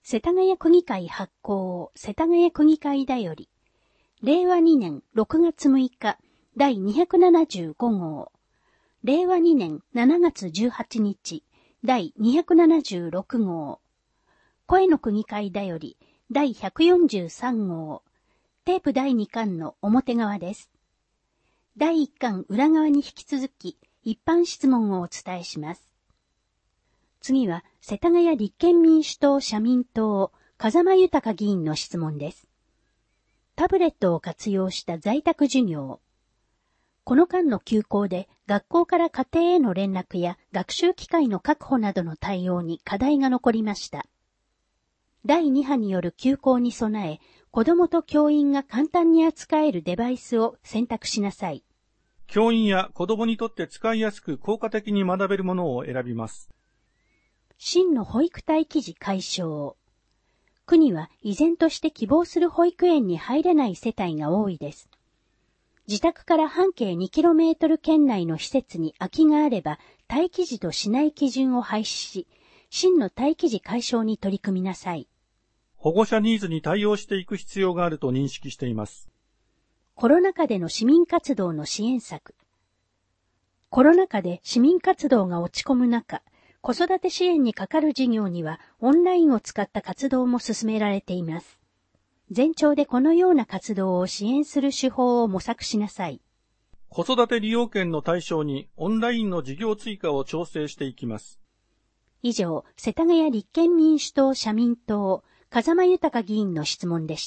世田谷区議会発行世田谷区議会だより、令和2年6月6日第275号、令和2年7月18日第276号、声の区議会だより第143号、テープ第2巻の表側です。第1巻裏側に引き続き一般質問をお伝えします。次は世田谷立憲民主党社民党風間豊議員の質問です。タブレットを活用した在宅授業。この間の休校で学校から家庭への連絡や学習機会の確保などの対応に課題が残りました。第2波による休校に備え、子どもと教員が簡単に扱えるデバイスを選択しなさい。 教員や子どもにとって使いやすく効果的に学べるものを選びます。 真の保育待機児解消。区には依然として希望する保育園に入れない世帯が多いです。自宅から半径 2km 圏内の施設に空きがあれば、待機児としない基準を廃止し、真の待機児解消に取り組みなさい。 保護者ニーズに対応していく必要があると認識しています。 コロナ禍での市民活動の支援策。コロナ禍で市民活動が落ち込む中、子育て支援にかかる事業にはオンラインを使った活動も進められています。全庁でこのような活動を支援する手法を模索しなさい。 子育て利用券の対象にオンラインの事業追加を調整していきます。 以上、世田谷立憲民主党社民党、風間豊議員の質問でした。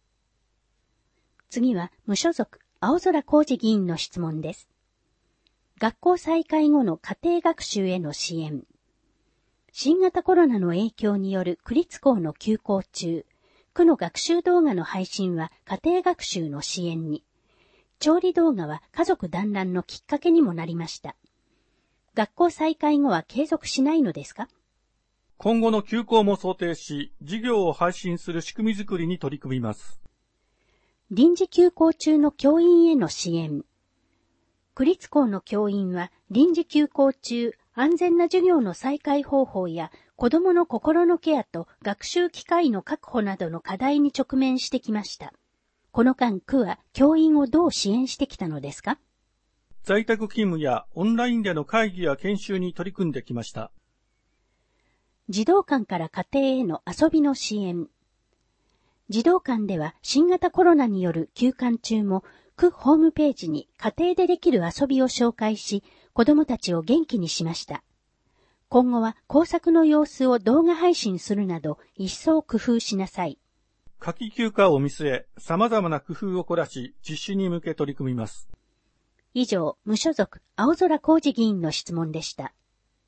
次は、無所属、青空浩二議員の質問です。学校再開後の家庭学習への支援。新型コロナの影響による区立校の休校中、区の学習動画の配信は家庭学習の支援に、調理動画は家族団らんのきっかけにもなりました。学校再開後は継続しないのですか？ 今後の休校も想定し、授業を配信する仕組み作りに取り組みます。 臨時休校中の教員への支援。区立校の教員は臨時休校中、安全な授業の再開方法や子どもの心のケアと学習機会の確保などの課題に直面してきました。この間、区は教員をどう支援してきたのですか？ 在宅勤務やオンラインでの会議や研修に取り組んできました。 児童館から家庭への遊びの支援。児童館では新型コロナによる休館中も区ホームページに家庭でできる遊びを紹介し、子どもたちを元気にしました。今後は工作の様子を動画配信するなど一層工夫しなさい。 夏季休暇を見据え、様々な工夫を凝らし、実施に向け取り組みます。 以上、無所属、青空浩二議員の質問でした。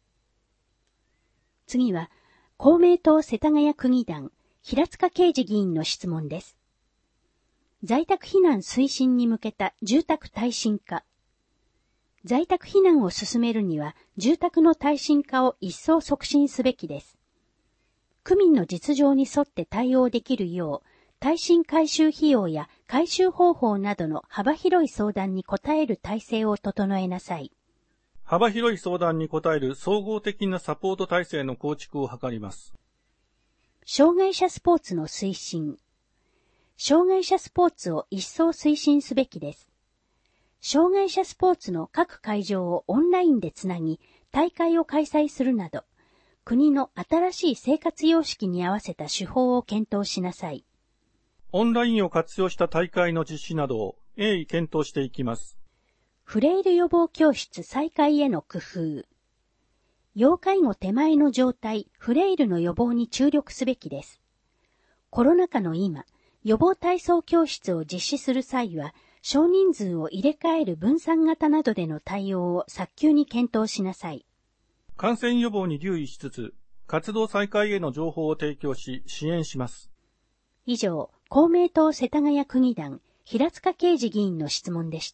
次は、公明党世田谷区議団、平塚啓二議員の質問です。在宅避難推進に向けた住宅耐震化。在宅避難を進めるには、住宅の耐震化を一層促進すべきです。区民の実情に沿って対応できるよう、耐震改修費用や改修方法などの幅広い相談に応える体制を整えなさい。 幅広い相談に応える総合的なサポート体制の構築を図ります。 障害者スポーツの推進。障害者スポーツを一層推進すべきです。障害者スポーツの各会場をオンラインでつなぎ、大会を開催するなど、国の新しい生活様式に合わせた手法を検討しなさい。 オンラインを活用した大会の実施などを鋭意検討していきます。 フレイル予防教室再開への工夫。要介護手前の状態、フレイルの予防に注力すべきです。コロナ禍の今、予防体操教室を実施する際は、少人数を入れ替える分散型などでの対応を早急に検討しなさい。 感染予防に留意しつつ、活動再開への情報を提供し、支援します。 以上、公明党世田谷区議団、平塚啓二議員の質問でした。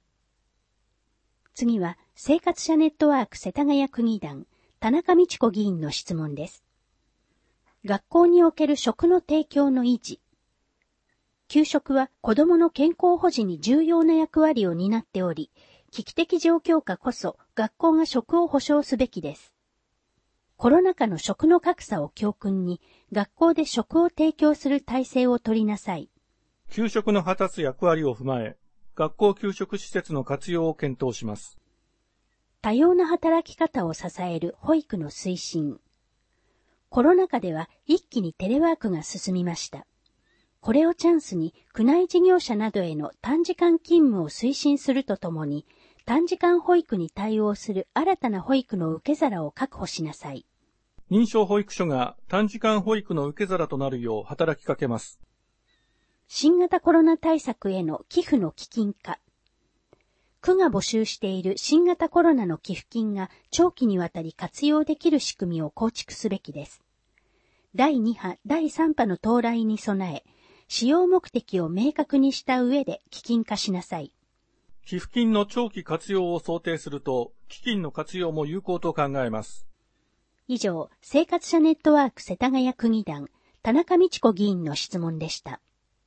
次は、生活者ネットワーク世田谷区議団、田中道子議員の質問です。学校における食の提供の維持。給食は子どもの健康保持に重要な役割を担っており、危機的状況下こそ学校が食を保障すべきです。 コロナ禍の食の格差を教訓に、学校で食を提供する体制を取りなさい。 給食の果たす役割を踏まえ、学校給食施設の活用を検討します。 多様な働き方を支える保育の推進。コロナ禍では一気にテレワークが進みました。これをチャンスに区内事業者などへの短時間勤務を推進するとともに、短時間保育に対応する新たな保育の受け皿を確保しなさい。 認証保育所が短時間保育の受け皿となるよう働きかけます。 新型コロナ対策への寄付の基金化。区が募集している新型コロナの寄付金が長期にわたり活用できる仕組みを構築すべきです。第2波、第3波の到来に備え、使用目的を明確にした上で基金化しなさい。 寄付金の長期活用を想定すると、基金の活用も有効と考えます。 以上、生活者ネットワーク世田谷区議団、田中道子議員の質問でした。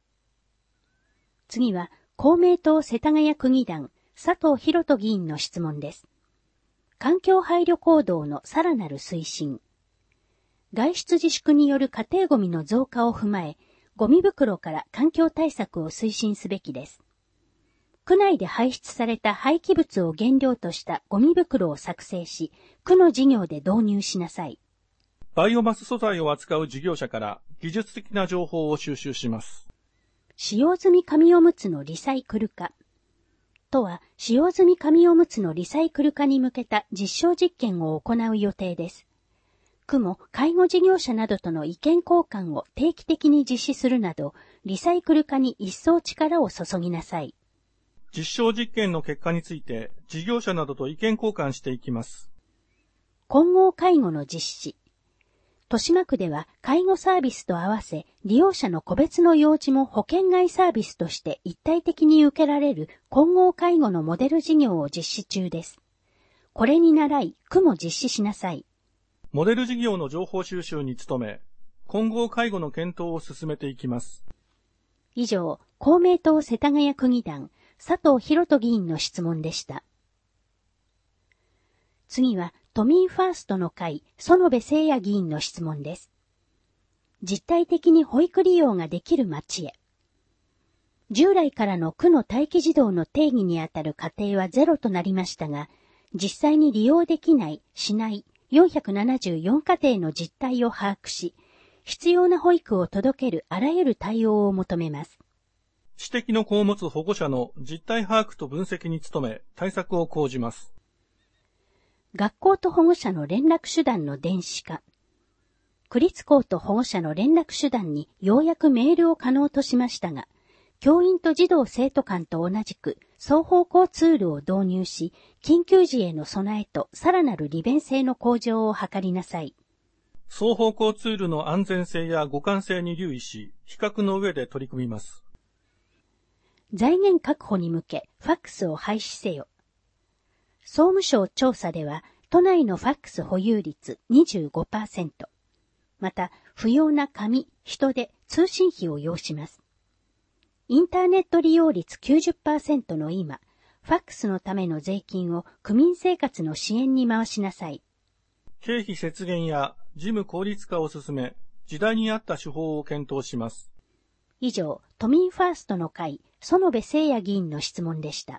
次は、公明党世田谷区議団、佐藤博人議員の質問です。環境配慮行動のさらなる推進。外出自粛による家庭ゴミの増加を踏まえ、ゴミ袋から環境対策を推進すべきです。区内で排出された廃棄物を原料としたゴミ袋を作成し、区の事業で導入しなさい。 バイオマス素材を扱う事業者から技術的な情報を収集します。 使用済み紙おむつのリサイクル化。都は使用済み紙おむつのリサイクル化に向けた実証実験を行う予定です。区も介護事業者などとの意見交換を定期的に実施するなど、リサイクル化に一層力を注ぎなさい。 実証実験の結果について事業者などと意見交換していきます。 混合介護の実施。豊島区では介護サービスと合わせ、利用者の個別の用事も保険外サービスとして一体的に受けられる混合介護のモデル事業を実施中です。これに倣い、区も実施しなさい。 モデル事業の情報収集に努め、混合介護の検討を進めていきます。 以上、公明党世田谷区議団、佐藤博人議員の質問でした。次は、都民ファーストの会、園部誠也議員の質問です。実体的に保育利用ができる町へ。従来からの区の待機児童の定義にあたる家庭はゼロとなりましたが、実際に利用できない、しない474家庭の実態を把握し、必要な保育を届けるあらゆる対応を求めます。 指摘の子を持つ保護者の実態把握と分析に努め、対策を講じます。 学校と保護者の連絡手段の電子化。区立校と保護者の連絡手段にようやくメールを可能としましたが、教員と児童生徒間と同じく双方向ツールを導入し、緊急時への備えとさらなる利便性の向上を図りなさい。 双方向ツールの安全性や互換性に留意し、比較の上で取り組みます。 財源確保に向け、ファックスを廃止せよ。総務省調査では、都内のファックス保有率 25%。また、不要な紙、人手、通信費を要します。インターネット利用率 90% の今、ファックスのための税金を区民生活の支援に回しなさい。 経費節減や事務効率化を進め、時代に合った手法を検討します。 以上、都民ファーストの会、園部誠也議員の質問でした。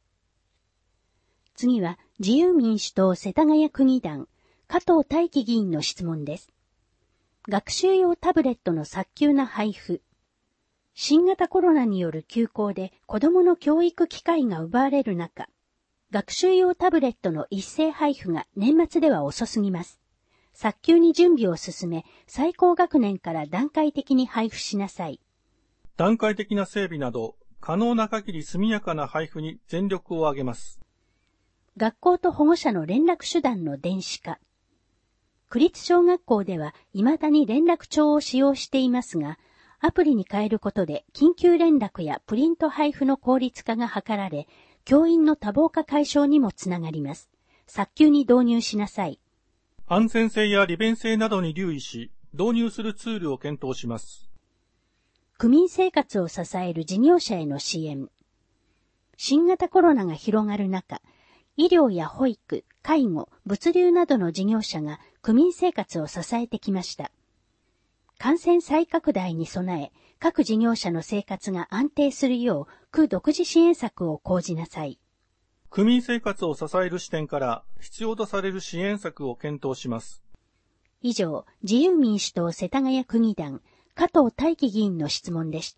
次は、自由民主党世田谷区議団、加藤大輝議員の質問です。学習用タブレットの早急な配布。新型コロナによる休校で子どもの教育機会が奪われる中、学習用タブレットの一斉配布が年末では遅すぎます。早急に準備を進め、最高学年から段階的に配布しなさい。 段階的な整備など、可能な限り速やかな配布に全力を挙げます。 学校と保護者の連絡手段の電子化。区立小学校では未だに連絡帳を使用していますが、アプリに変えることで緊急連絡やプリント配布の効率化が図られ、教員の多忙化解消にもつながります。早急に導入しなさい。 安全性や利便性などに留意し、導入するツールを検討します。 区民生活を支える事業者への支援。新型コロナが広がる中、医療や保育、介護、物流などの事業者が区民生活を支えてきました。感染再拡大に備え、各事業者の生活が安定するよう、区独自支援策を講じなさい。 区民生活を支える視点から必要とされる支援策を検討します。 以上、自由民主党世田谷区議団、加藤大輝議員の質問でした。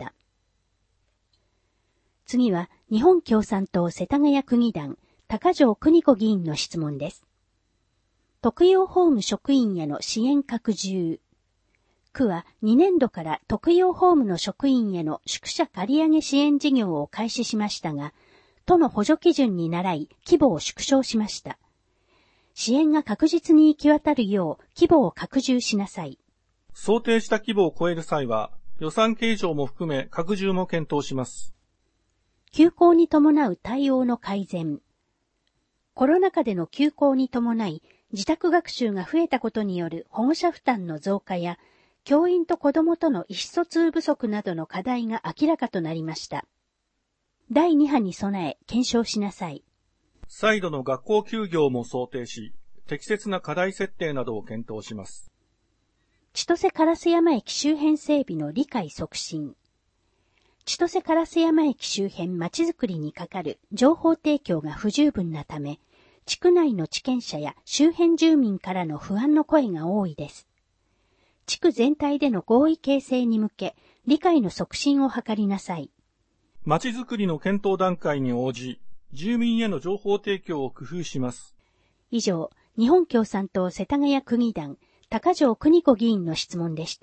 次は、日本共産党世田谷区議団、高城邦子議員の質問です。特養ホーム職員への支援拡充。区は2年度から特養ホームの職員への宿舎借り上げ支援事業を開始しましたが、都の補助基準に倣い規模を縮小しました。支援が確実に行き渡るよう規模を拡充しなさい。 想定した規模を超える際は、予算計上も含め拡充も検討します。 休校に伴う対応の改善。コロナ禍での休校に伴い、自宅学習が増えたことによる保護者負担の増加や、教員と子どもとの意思疎通不足などの課題が明らかとなりました。第2波に備え検証しなさい。 再度の学校休業も想定し、適切な課題設定などを検討します。 千歳烏山駅周辺整備の理解促進。千歳烏山駅周辺まちづくりにかかる情報提供が不十分なため、地区内の地権者や周辺住民からの不安の声が多いです。地区全体での合意形成に向け、理解の促進を図りなさい。 まちづくりの検討段階に応じ、住民への情報提供を工夫します。 以上、日本共産党世田谷区議団、高城邦子議員の質問でした。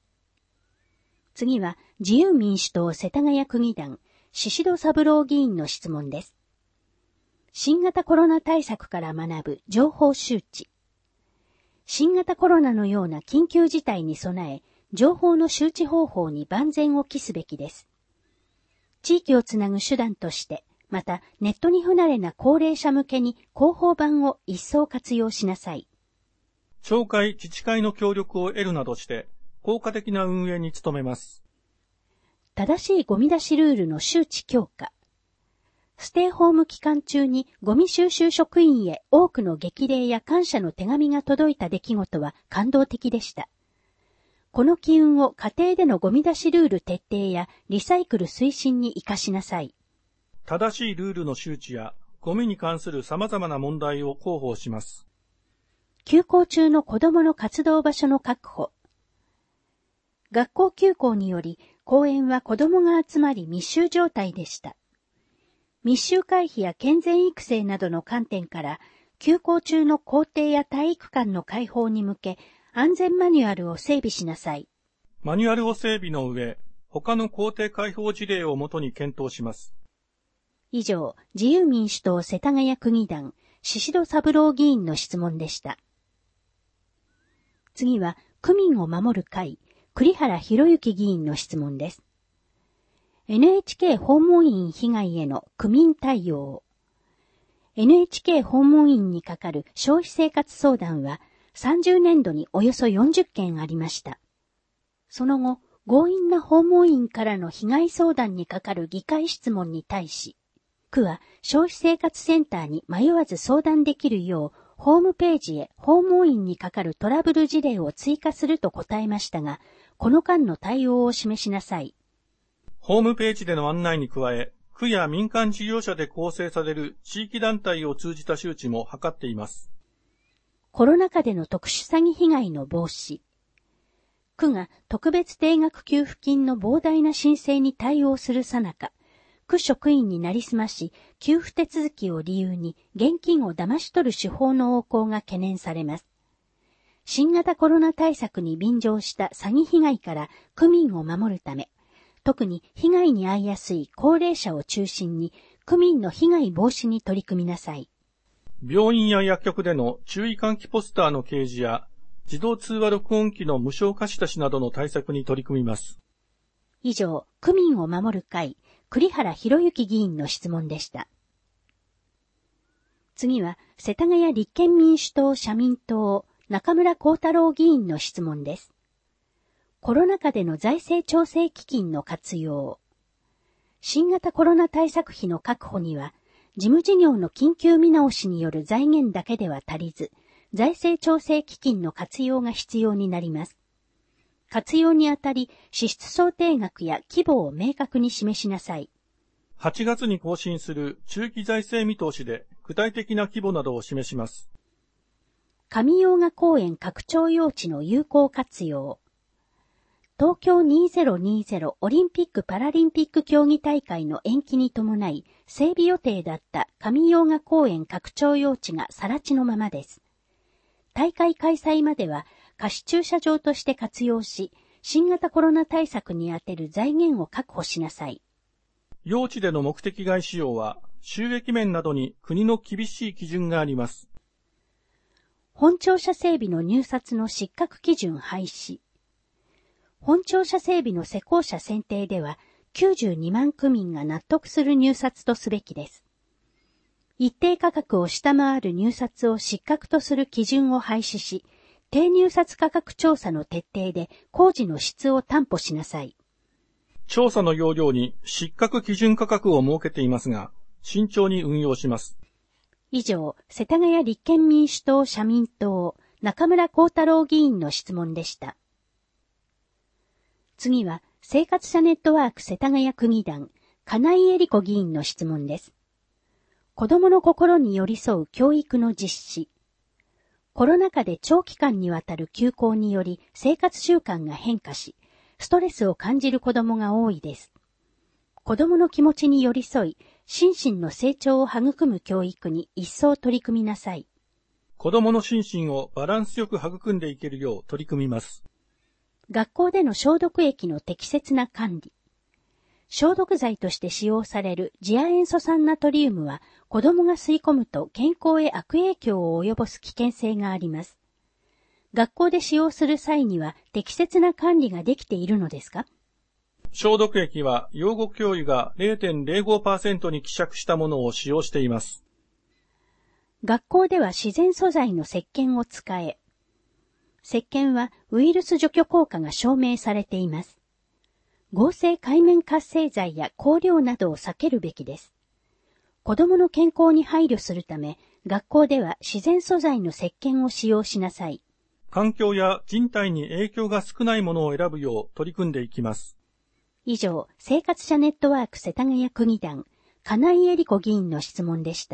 次は、自由民主党世田谷区議団、宍戸三郎議員の質問です。新型コロナ対策から学ぶ情報周知。新型コロナのような緊急事態に備え、情報の周知方法に万全を期すべきです。地域をつなぐ手段として、またネットに不慣れな高齢者向けに広報版を一層活用しなさい。 町会・自治会の協力を得るなどして、効果的な運営に努めます。 正しいゴミ出しルールの周知強化。ステイホーム期間中にゴミ収集職員へ多くの激励や感謝の手紙が届いた出来事は感動的でした。この機運を家庭でのゴミ出しルール徹底やリサイクル推進に生かしなさい。 正しいルールの周知やゴミに関する様々な問題を広報します。 休校中の子どもの活動場所の確保。学校休校により公園は子どもが集まり密集状態でした。密集回避や健全育成などの観点から、休校中の校庭や体育館の開放に向け、安全マニュアルを整備しなさい。 マニュアルを整備の上、他の校庭開放事例をもとに検討します。 以上、自由民主党世田谷区議団、宍戸三郎議員の質問でした。次は、区民を守る会、栗原博之議員の質問です。NHK 訪問員被害への区民対応。NHK 訪問員にかかる消費生活相談は30年度におよそ40件ありました。その後、強引な訪問員からの被害相談にかかる議会質問に対し、区は消費生活センターに迷わず相談できるよう、ホームページへ訪問員にかかるトラブル事例を追加すると答えましたが、この間の対応を示しなさい。 ホームページでの案内に加え、区や民間事業者で構成される地域団体を通じた周知も図っています。 コロナ禍での特殊詐欺被害の防止。区が特別定額給付金の膨大な申請に対応するさなか、区職員になりすまし、給付手続きを理由に現金を騙し取る手法の横行が懸念されます。新型コロナ対策に便乗した詐欺被害から区民を守るため、特に被害に遭いやすい高齢者を中心に区民の被害防止に取り組みなさい。 病院や薬局での注意喚起ポスターの掲示や自動通話録音機の無償貸し出しなどの対策に取り組みます。 以上、区民を守る会、栗原博之議員の質問でした。次は、世田谷立憲民主党社民党、中村光太郎議員の質問です。コロナ禍での財政調整基金の活用。新型コロナ対策費の確保には、事務事業の緊急見直しによる財源だけでは足りず、 財政調整基金の活用が必要になります。活用にあたり、支出想定額や規模を明確に示しなさい。 8月に更新する中期財政見通しで具体的な規模などを示します。 上用賀公園拡張用地の有効活用。東京2020オリンピック・パラリンピック競技大会の延期に伴い、整備予定だった上用賀公園拡張用地が更地のままです。大会開催までは貸し駐車場として活用し、新型コロナ対策に充てる財源を確保しなさい。 用地での目的外使用は、収益面などに国の厳しい基準があります。 本庁舎整備の入札の失格基準廃止。本庁舎整備の施工者選定では、92万区民が納得する入札とすべきです。一定価格を下回る入札を失格とする基準を廃止し、低入札価格調査の徹底で工事の質を担保しなさい。 調査の要領に失格基準価格を設けていますが、慎重に運用します。 以上、世田谷立憲民主党社民党、中村光太郎議員の質問でした。次は、生活者ネットワーク世田谷区議団、金井絵理子議員の質問です。子どもの心に寄り添う教育の実施。コロナ禍で長期間にわたる休校により生活習慣が変化し、ストレスを感じる子どもが多いです。子どもの気持ちに寄り添い、心身の成長を育む教育に一層取り組みなさい。 子どもの心身をバランスよく育んでいけるよう取り組みます。 学校での消毒液の適切な管理。消毒剤として使用される次亜塩素酸ナトリウムは子供が吸い込むと健康へ悪影響を及ぼす危険性があります。学校で使用する際には適切な管理ができているのですか？ 消毒液は養護教諭が 0.05% に希釈したものを使用しています。 学校では自然素材の石鹸を使え。石鹸はウイルス除去効果が証明されています。合成界面活性剤や香料などを避けるべきです。子供の健康に配慮するため、学校では自然素材の石鹸を使用しなさい。 環境や人体に影響が少ないものを選ぶよう取り組んでいきます。 以上、生活者ネットワーク世田谷区議団、金井絵理子議員の質問でした。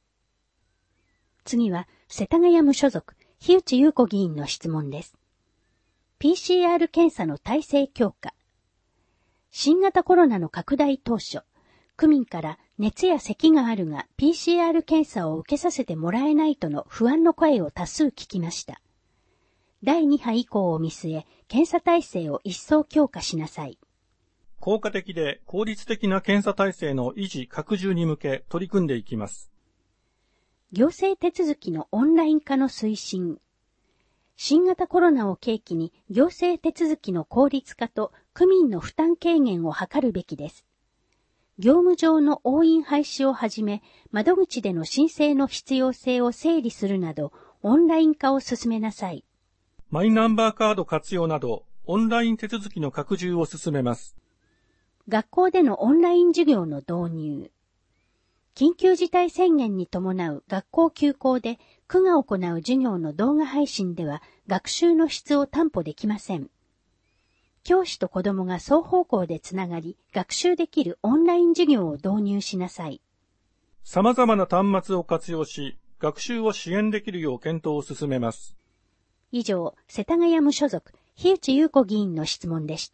次は、世田谷無所属、日内優子議員の質問です。PCR 検査の体制強化。新型コロナの拡大当初、区民から熱や咳があるが PCR 検査を受けさせてもらえないとの不安の声を多数聞きました。第2波以降を見据え、検査体制を一層強化しなさい。 効果的で効率的な検査体制の維持・拡充に向け取り組んでいきます。 行政手続きのオンライン化の推進。新型コロナを契機に行政手続きの効率化と区民の負担軽減を図るべきです。業務上の押印廃止をはじめ、窓口での申請の必要性を整理するなど、オンライン化を進めなさい。 マイナンバーカード活用など、オンライン手続きの拡充を進めます。 学校でのオンライン授業の導入。緊急事態宣言に伴う学校休校で区が行う授業の動画配信では学習の質を担保できません。教師と子どもが双方向でつながり学習できるオンライン授業を導入しなさい。 様々な端末を活用し、学習を支援できるよう検討を進めます。 以上、世田谷無所属、日内優子議員の質問でした。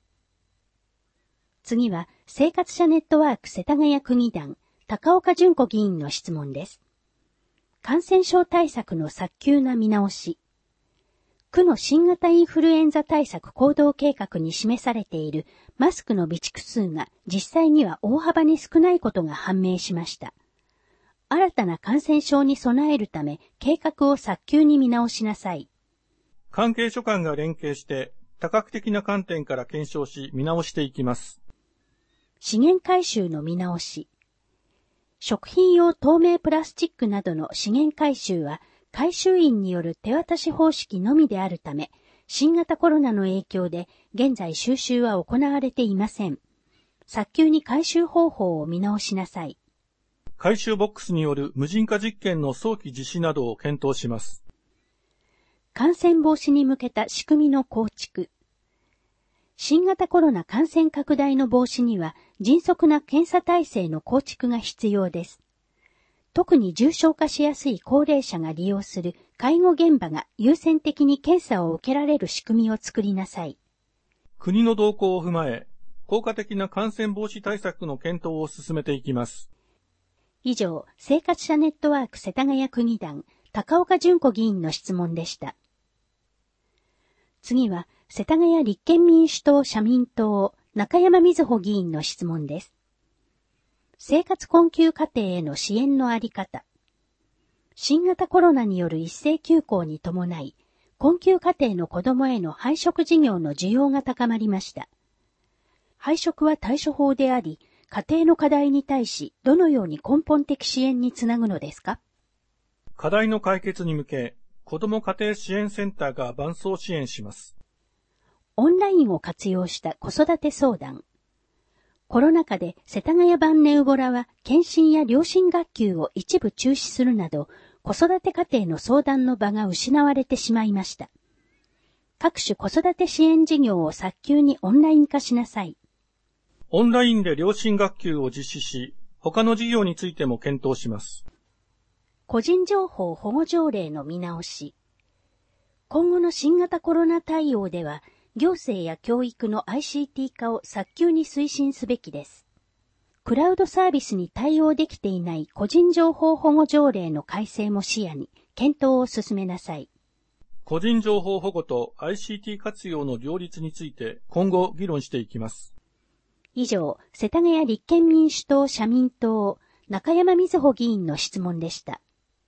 次は、生活者ネットワーク世田谷区議団、高岡純子議員の質問です。感染症対策の早急な見直し。区の新型インフルエンザ対策行動計画に示されているマスクの備蓄数が実際には大幅に少ないことが判明しました。新たな感染症に備えるため計画を早急に見直しなさい。 関係所管が連携して多角的な観点から検証し見直していきます。 資源回収の見直し。食品用透明プラスチックなどの資源回収は回収員による手渡し方式のみであるため、新型コロナの影響で現在収集は行われていません。早急に回収方法を見直しなさい。 回収ボックスによる無人化実験の早期実施などを検討します。 感染防止に向けた仕組みの構築。新型コロナ感染拡大の防止には迅速な検査体制の構築が必要です。特に重症化しやすい高齢者が利用する介護現場が優先的に検査を受けられる仕組みを作りなさい。 国の動向を踏まえ、効果的な感染防止対策の検討を進めていきます。 以上、生活者ネットワーク世田谷区議団、高岡純子議員の質問でした。次は、世田谷立憲民主党社民党、中山瑞穂議員の質問です。生活困窮家庭への支援のあり方。新型コロナによる一斉休校に伴い、困窮家庭の子どもへの配食事業の需要が高まりました。配食は対処法であり、家庭の課題に対しどのように根本的支援につなぐのですか？ 課題の解決に向け、子ども家庭支援センターが伴走支援します。 オンラインを活用した子育て相談。コロナ禍で世田谷版ネウボラは検診や両親学級を一部中止するなど、子育て家庭の相談の場が失われてしまいました。各種子育て支援事業を早急にオンライン化しなさい。 オンラインで両親学級を実施し、他の事業についても検討します。 個人情報保護条例の見直し。今後の新型コロナ対応では、行政や教育の ICT 化を早急に推進すべきです。クラウドサービスに対応できていない個人情報保護条例の改正も視野に検討を進めなさい。 個人情報保護と ICT 活用の両立について今後議論していきます。 以上、世田谷立憲民主党社民党、中山瑞穂議員の質問でした。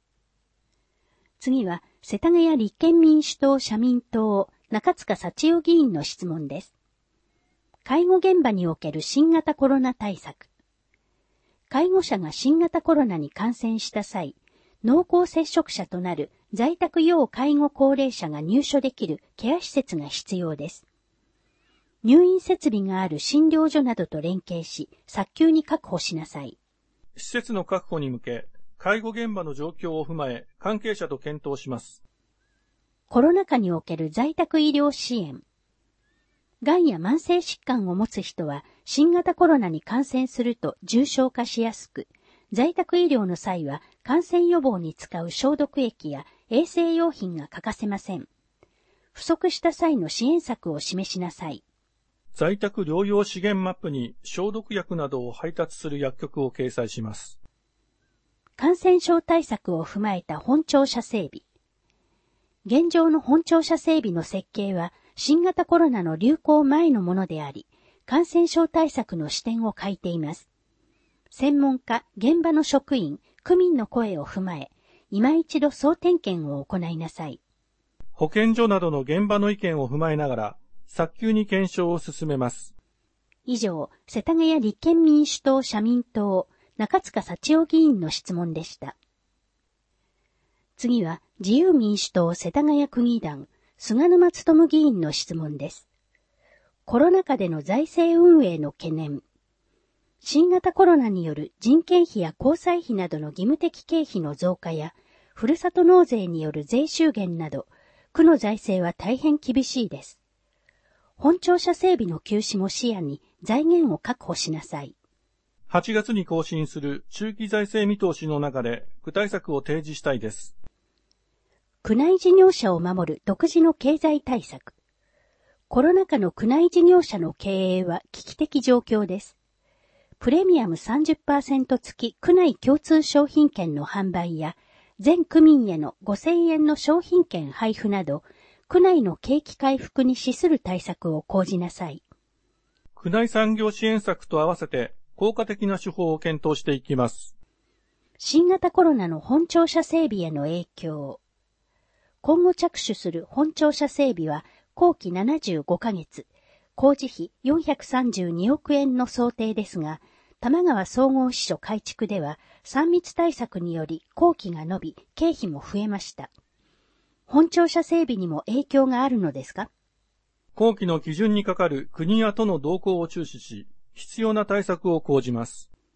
次は、世田谷立憲民主党社民党、中塚幸代議員の質問です。介護現場における新型コロナ対策。介護者が新型コロナに感染した際、濃厚接触者となる在宅要介護高齢者が入所できるケア施設が必要です。入院設備がある診療所などと連携し、早急に確保しなさい。 施設の確保に向け、介護現場の状況を踏まえ、関係者と検討します。 コロナ禍における在宅医療支援。がんや慢性疾患を持つ人は、新型コロナに感染すると重症化しやすく、在宅医療の際は感染予防に使う消毒液や衛生用品が欠かせません。不足した際の支援策を示しなさい。 在宅療養資源マップに消毒薬などを配達する薬局を掲載します。 感染症対策を踏まえた本庁舎整備。現状の本庁舎整備の設計は新型コロナの流行前のものであり、感染症対策の視点を欠いています。専門家、現場の職員、区民の声を踏まえ、今一度総点検を行いなさい。 保健所などの現場の意見を踏まえながら、早急に検証を進めます。 以上、世田谷立憲民主党社民党、中塚幸代議員の質問でした。次は、自由民主党世田谷区議団、菅沼勉議員の質問です。コロナ禍での財政運営の懸念。新型コロナによる人件費や交際費などの義務的経費の増加や、ふるさと納税による税収減など、区の財政は大変厳しいです。本庁舎整備の休止も視野に財源を確保しなさい。 8月に更新する中期財政見通しの中で具体策を提示したいです。 区内事業者を守る独自の経済対策。コロナ禍の区内事業者の経営は危機的状況です。プレミアム 30% 付き区内共通商品券の販売や、全区民への5000円の商品券配布など、区内の景気回復に資する対策を講じなさい。 区内産業支援策と合わせて効果的な手法を検討していきます。 新型コロナの本庁舎整備への影響。今後着手する本庁舎整備は工期75ヶ月、工事費432億円の想定ですが、玉川総合支所改築では3密対策により工期が延び、経費も増えました。本庁舎整備にも影響があるのですか？ 工期の基準にかかる国や都の動向を注視し、必要な対策を講じます。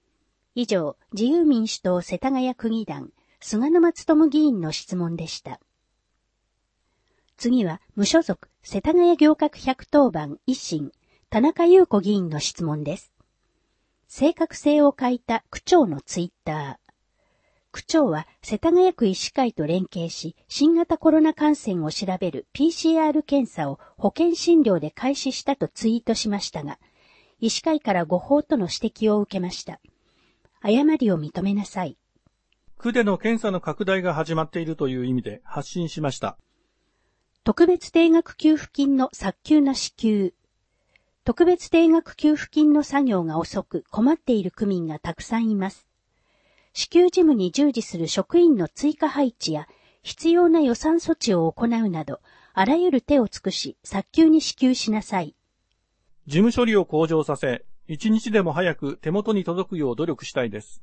以上、自由民主党世田谷区議団、菅沼勉議員の質問でした。次は、無所属、世田谷行革110番維新、田中優子議員の質問です。正確性を欠いた区長のツイッター。区長は世田谷区医師会と連携し、新型コロナ感染を調べる PCR 検査を保険診療で開始したとツイートしましたが、医師会から誤報との指摘を受けました。誤りを認めなさい。 区での検査の拡大が始まっているという意味で発信しました。 特別定額給付金の早急な支給。特別定額給付金の作業が遅く困っている区民がたくさんいます。支給事務に従事する職員の追加配置や必要な予算措置を行うなど、あらゆる手を尽くし早急に支給しなさい。 事務処理を向上させ、一日でも早く手元に届くよう努力したいです。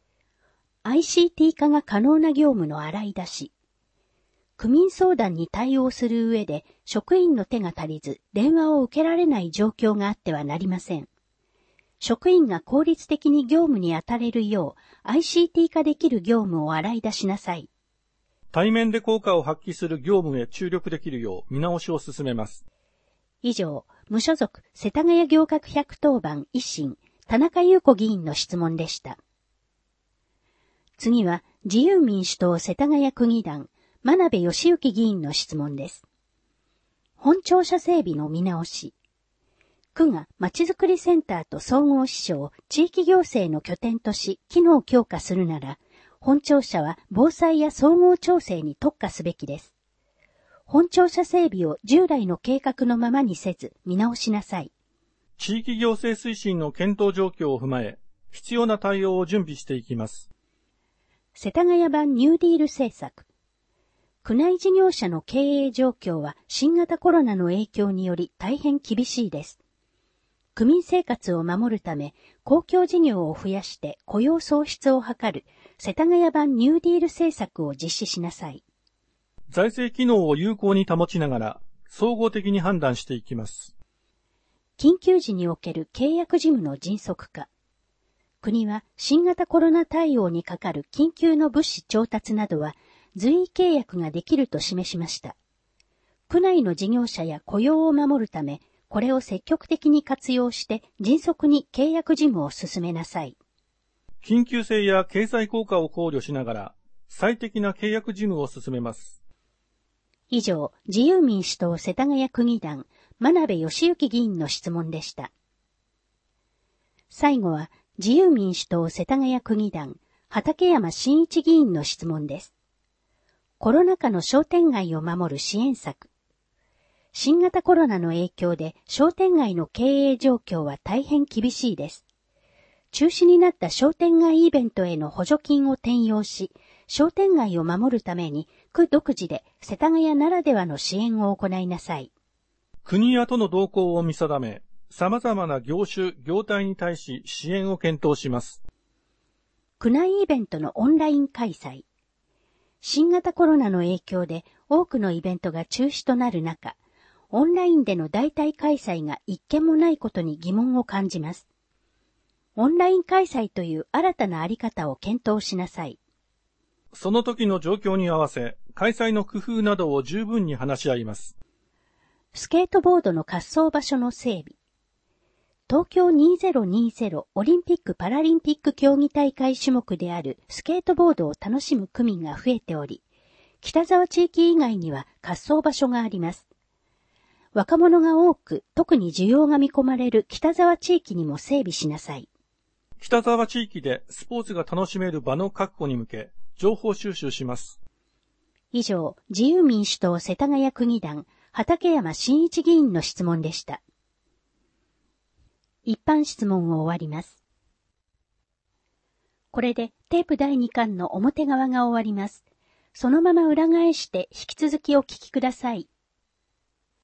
ICT 化が可能な業務の洗い出し。区民相談に対応する上で職員の手が足りず電話を受けられない状況があってはなりません。職員が効率的に業務に当たれるよう ICT 化できる業務を洗い出しなさい。 対面で効果を発揮する業務へ注力できるよう見直しを進めます。 以上、無所属世田谷行革110番維新、田中優子議員の質問でした。次は、自由民主党世田谷区議団、真鍋義行議員の質問です。本庁舎整備の見直し。区がまちづくりセンターと総合支所を地域行政の拠点とし、機能強化するなら、本庁舎は防災や総合調整に特化すべきです。本庁舎整備を従来の計画のままにせず見直しなさい。 地域行政推進の検討状況を踏まえ、必要な対応を準備していきます。 世田谷版ニューディール政策。区内事業者の経営状況は新型コロナの影響により大変厳しいです。区民生活を守るため、公共事業を増やして雇用創出を図る世田谷版ニューディール政策を実施しなさい。 財政機能を有効に保ちながら、総合的に判断していきます。 緊急時における契約事務の迅速化。国は新型コロナ対応にかかる緊急の物資調達などは随意契約ができると示しました。区内の事業者や雇用を守るため、これを積極的に活用して迅速に契約事務を進めなさい。 緊急性や経済効果を考慮しながら、最適な契約事務を進めます。 以上、自由民主党世田谷区議団、真鍋義行議員の質問でした。最後は、自由民主党世田谷区議団、畠山真一議員の質問です。コロナ禍の商店街を守る支援策。新型コロナの影響で商店街の経営状況は大変厳しいです。中止になった商店街イベントへの補助金を転用し、商店街を守るために区独自で世田谷ならではの支援を行いなさい。 国や都の動向を見定め、様々な業種、業態に対し支援を検討します。 区内イベントのオンライン開催。新型コロナの影響で多くのイベントが中止となる中、オンラインでの代替開催が一件もないことに疑問を感じます。オンライン開催という新たなあり方を検討しなさい。 その時の状況に合わせ、開催の工夫などを十分に話し合います。 スケートボードの滑走場所の整備。東京2020オリンピック・パラリンピック競技大会種目であるスケートボードを楽しむ区民が増えており、北沢地域以外には滑走場所があります。若者が多く、特に需要が見込まれる北沢地域にも整備しなさい。 北沢地域でスポーツが楽しめる場の確保に向け、情報収集します。 以上、自由民主党世田谷区議団、畠山真一議員の質問でした。一般質問を終わります。これでテープ第2巻の表側が終わります。そのまま裏返して引き続きお聞きください。